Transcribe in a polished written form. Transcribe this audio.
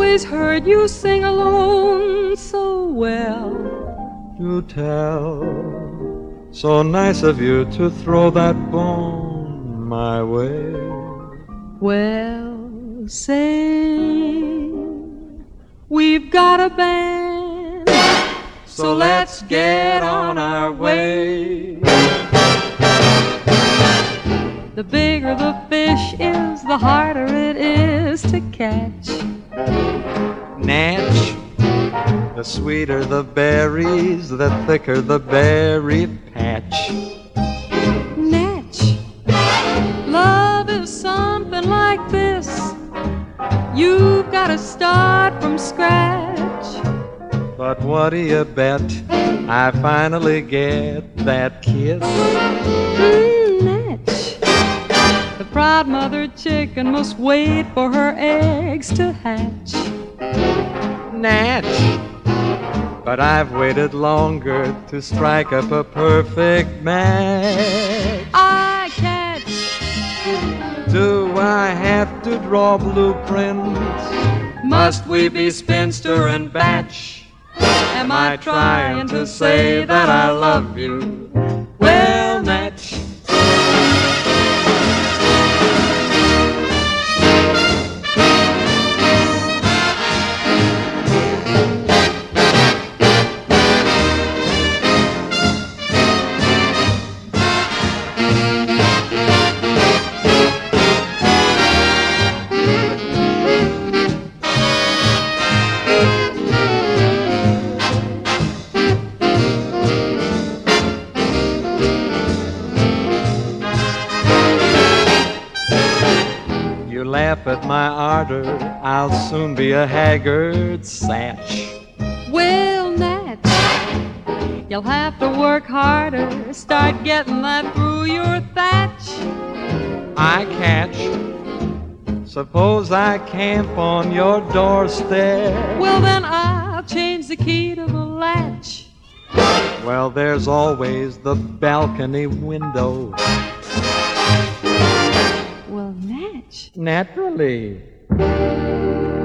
always heard you sing alone so well. Do tell, so nice of you to throw that bone my way. Well, say we've got a band, So let's get on our way. The bigger the fish is, the harder it is to catch. Natch, the sweeter the berries, the thicker the berry patch. Natch, love is something like this. You've got to start from scratch. But what do you bet I finally get that kiss? Natch, the proud mother chicken must wait for her eggs to hatch. Natch, but I've waited longer to strike up a perfect match. I catch. Do I have to draw blueprints? Must we be spinster and batch? Am I trying to say that I love you? Well, Natch. You laugh at my ardor, I'll soon be a haggard satch. Well, Natch, you'll have to work harder, start getting that through your thatch. I catch. Suppose I camp on your doorstep. Well, then I'll change the key to the latch. Well, there's always the balcony window. Well, Natch. Naturally.